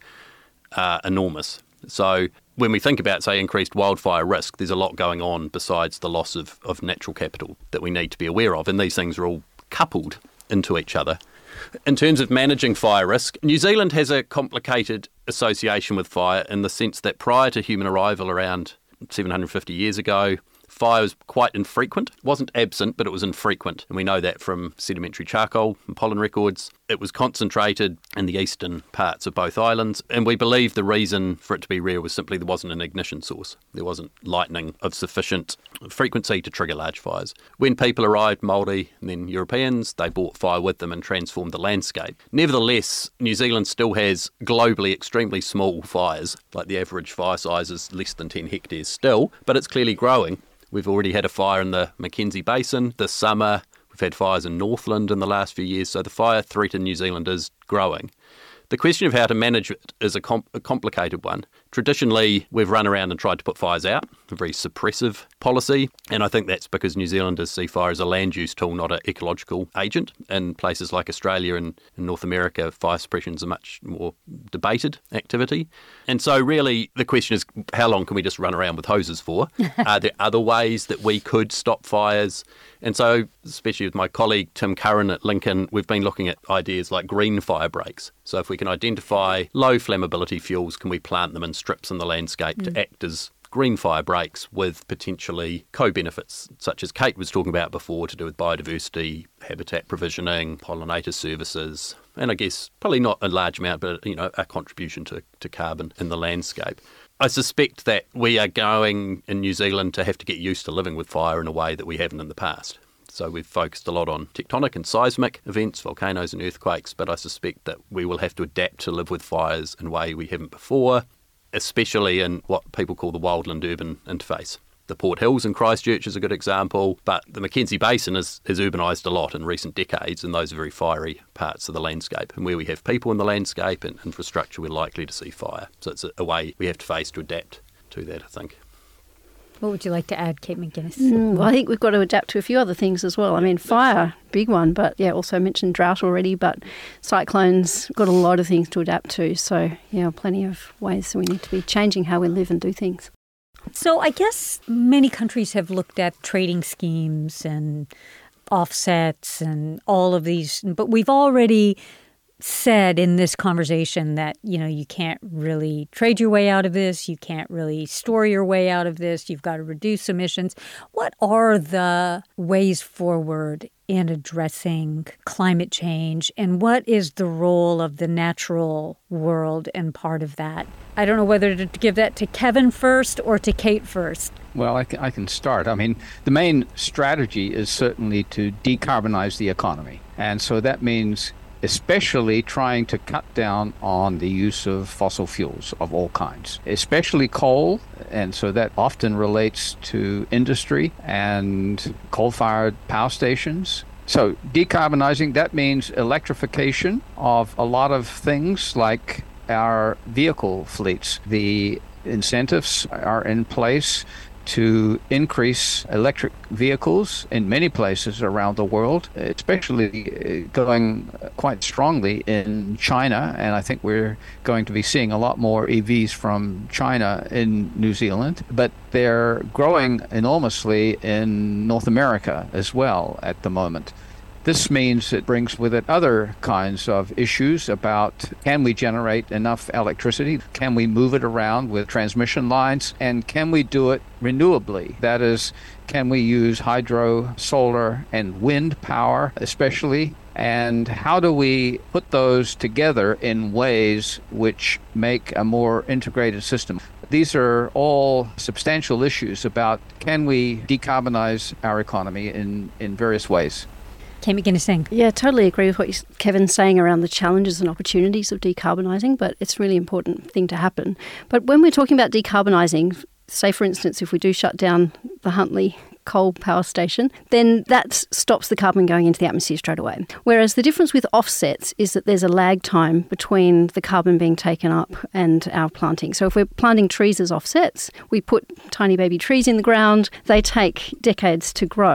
are enormous. So when we think about, say, increased wildfire risk, there's a lot going on besides the loss of, of natural capital that we need to be aware of, and these things are all coupled into each other. In terms of managing fire risk, New Zealand has a complicated association with fire in the sense that prior to human arrival around seven hundred fifty years ago, fire was quite infrequent. It wasn't absent, but it was infrequent. And we know that from sedimentary charcoal and pollen records. It was concentrated in the eastern parts of both islands. And we believe the reason for it to be rare was simply there wasn't an ignition source. There wasn't lightning of sufficient frequency to trigger large fires. When people arrived, Māori and then Europeans, they brought fire with them and transformed the landscape. Nevertheless, New Zealand still has globally extremely small fires, like the average fire size is less than ten hectares still, but it's clearly growing. We've already had a fire in the Mackenzie Basin this summer. We've had fires in Northland in the last few years, so the fire threat in New Zealand is growing. The question of how to manage it is a, com- a complicated one. Traditionally, we've run around and tried to put fires out, a very suppressive policy, and I think that's because New Zealanders see fire as a land use tool, not an ecological agent. In places like Australia and in North America, fire suppression is a much more debated activity. And so really the question is, how long can we just run around with hoses for? Are there other ways that we could stop fires? And so, especially with my colleague Tim Curran at Lincoln, we've been looking at ideas like green fire breaks. So if we can identify low flammability fuels, can we plant them in strips in the landscape mm. to act as green fire breaks with potentially co-benefits, such as Kate was talking about before, to do with biodiversity, habitat provisioning, pollinator services, and I guess probably not a large amount, but you know, a contribution to, to carbon in the landscape. I suspect that we are going in New Zealand to have to get used to living with fire in a way that we haven't in the past. So we've focused a lot on tectonic and seismic events, volcanoes and earthquakes, but I suspect that we will have to adapt to live with fires in a way we haven't before, especially in what people call the wildland-urban interface. The Port Hills in Christchurch is a good example, but the Mackenzie Basin is, has urbanised a lot in recent decades, and those are very fiery parts of the landscape. And where we have people in the landscape and infrastructure, we're likely to see fire. So it's a, a way we have to face to adapt to that, I think. What would you like to add, Kate McGuinness? Mm, well, I think we've got to adapt to a few other things as well. I mean, fire, big one, but yeah, also mentioned drought already, but cyclones, got a lot of things to adapt to. So, yeah, plenty of ways that we need to be changing how we live and do things. So I guess many countries have looked at trading schemes and offsets and all of these, but we've already said in this conversation that, you know, you can't really trade your way out of this. You can't really store your way out of this. You've got to reduce emissions. What are the ways forward in addressing climate change, and what is the role of the natural world and part of that? I don't know whether to give that to Kevin first or to Kate first. Well, I can, I can start. I mean, the main strategy is certainly to decarbonize the economy. And so that means especially trying to cut down on the use of fossil fuels of all kinds, especially coal. And so that often relates to industry and coal-fired power stations. So decarbonizing, that means electrification of a lot of things like our vehicle fleets. The incentives are in place to increase electric vehicles in many places around the world, especially going quite strongly in China. And I think we're going to be seeing a lot more E Vs from China in New Zealand, but they're growing enormously in North America as well at the moment. This means it brings with it other kinds of issues about, can we generate enough electricity? Can we move it around with transmission lines? And can we do it renewably? That is, can we use hydro, solar, and wind power especially? And how do we put those together in ways which make a more integrated system? These are all substantial issues about, can we decarbonize our economy in, in various ways? Kate McGuinness. Yeah, totally agree with what Kevin's saying around the challenges and opportunities of decarbonising, but it's a really important thing to happen. But when we're talking about decarbonising, say for instance, if we do shut down the Huntly coal power station, then that stops the carbon going into the atmosphere straight away. Whereas the difference with offsets is that there's a lag time between the carbon being taken up and our planting. So if we're planting trees as offsets, we put tiny baby trees in the ground, they take decades to grow.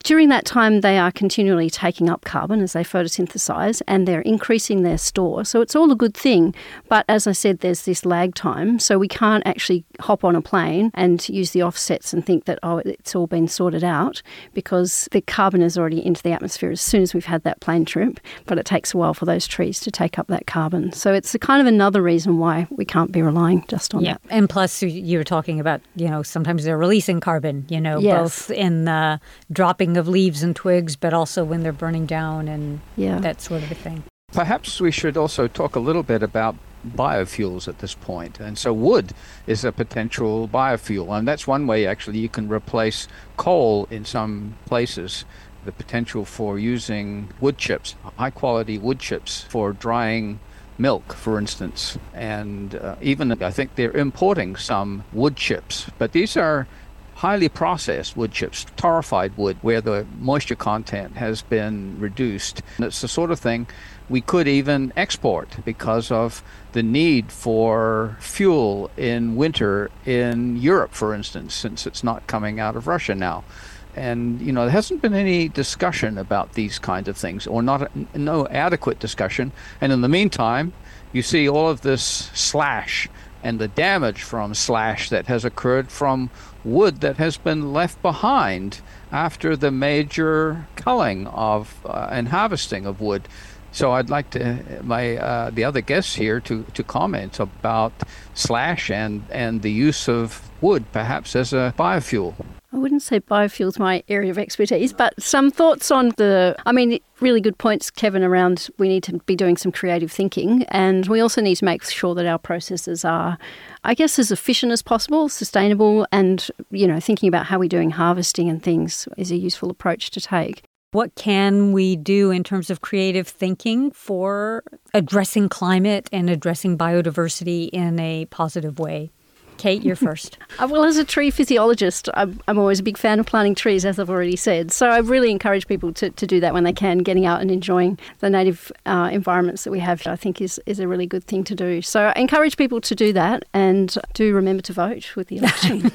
during that time, they are continually taking up carbon as they photosynthesize, and they're increasing their store. So it's all a good thing. But as I said, there's this lag time. So we can't actually hop on a plane and use the offsets and think that, oh, it's all been sorted out, because the carbon is already into the atmosphere as soon as we've had that plane trip. But it takes a while for those trees to take up that carbon. So it's a kind of another reason why we can't be relying just on yeah. that. And plus, you were talking about, you know, sometimes they're releasing carbon, you know, yes. both in the dropping of leaves and twigs, but also when they're burning down and yeah. that sort of a thing. Perhaps we should also talk a little bit about biofuels at this point. And so wood is a potential biofuel. And that's one way, actually, you can replace coal in some places. The potential for using wood chips, high-quality wood chips for drying milk, for instance. And uh, even, I think they're importing some wood chips. But these are highly processed wood chips, torrefied wood, where the moisture content has been reduced. And it's the sort of thing we could even export because of the need for fuel in winter in Europe, for instance, since it's not coming out of Russia now. And, you know, there hasn't been any discussion about these kinds of things, or not no adequate discussion. And in the meantime, you see all of this slash and the damage from slash that has occurred from wood that has been left behind after the major culling of uh, and harvesting of wood. So I'd like to my uh, the other guests here to, to comment about slash and, and the use of wood perhaps as a biofuel. I wouldn't say biofuel's my area of expertise, but some thoughts on the, I mean, really good points, Kevin, around we need to be doing some creative thinking, and we also need to make sure that our processes are, I guess, as efficient as possible, sustainable, and, you know, thinking about how we're doing harvesting and things is a useful approach to take. What can we do in terms of creative thinking for addressing climate and addressing biodiversity in a positive way? Kate, you're first. uh, well, as a tree physiologist, I'm, I'm always a big fan of planting trees, as I've already said. So I really encourage people to, to do that when they can. Getting out and enjoying the native uh, environments that we have, I think, is, is a really good thing to do. So I encourage people to do that, and do remember to vote with the election.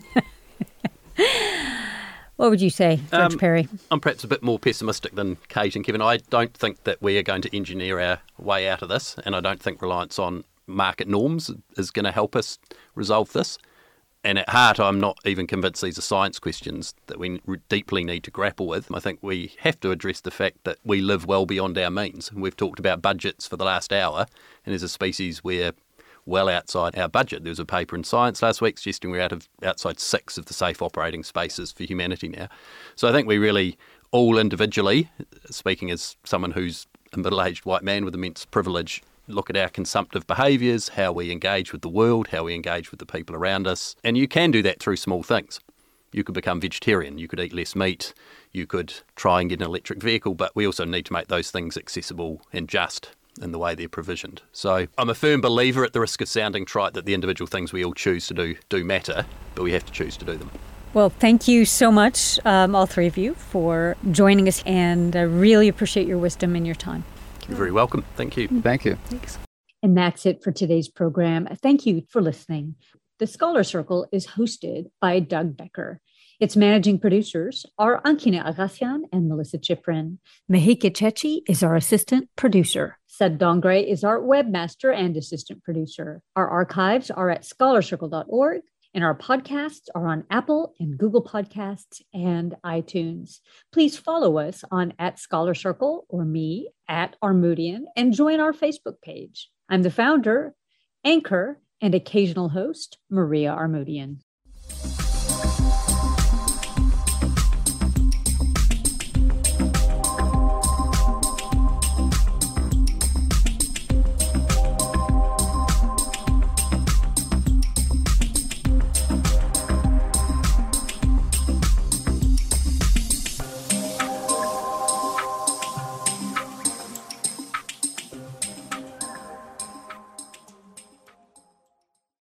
What would you say, George um, Perry? I'm perhaps a bit more pessimistic than Kate and Kevin. I don't think that we are going to engineer our way out of this, and I don't think reliance on market norms is going to help us resolve this. And at heart, I'm not even convinced these are science questions that we deeply need to grapple with. I think we have to address the fact that we live well beyond our means. We've talked about budgets for the last hour, and as a species, we're well outside our budget. There was a paper in Science last week suggesting we're out of outside six of the safe operating spaces for humanity now. So I think we really, all individually, speaking as someone who's a middle-aged white man with immense privilege, look at our consumptive behaviours, how we engage with the world, how we engage with the people around us. And you can do that through small things. You could become vegetarian, you could eat less meat, you could try and get an electric vehicle, but we also need to make those things accessible and just in the way they're provisioned. So I'm a firm believer, at the risk of sounding trite, that the individual things we all choose to do do matter, but we have to choose to do them. Well, thank you so much, um, all three of you, for joining us, and I really appreciate your wisdom and your time. You're very welcome. Thank you. Thank you. Thanks. And that's it for today's program. Thank you for listening. The Scholar Circle is hosted by Doug Becker. Its managing producers are Ankina Agassian and Melissa Chiprin. Mehike Chechi is our assistant producer. Sed Dongre is our webmaster and assistant producer. Our archives are at scholar circle dot org, and our podcasts are on Apple and Google Podcasts and iTunes. Please follow us on at Scholar Circle or me at Armudian, and join our Facebook page. I'm the founder, anchor, and occasional host, Maria Armudian.